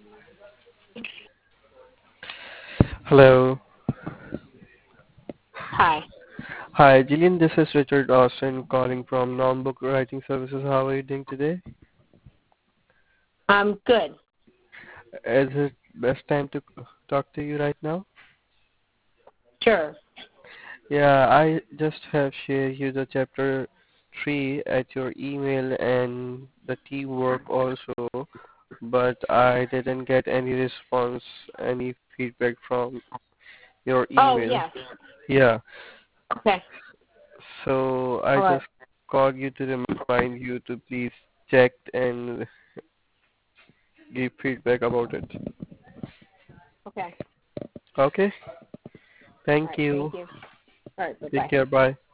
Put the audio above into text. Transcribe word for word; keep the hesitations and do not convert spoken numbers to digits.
Hello. Hi. Hi, Jillian. This is Richard Austin calling from Non-Book Writing Services. How are you doing today? I'm good. Is it best time to talk to you right now? Sure. Yeah, I just have shared you the chapter three at your email and the teamwork also, but I didn't get any response, any feedback from your Oh, email. yes. Yeah, Okay. so I All right. just called you to remind you to please check and give feedback about it. Okay. Okay, All thank right. Thank you. you. All right. Take Bye-bye. care. Bye.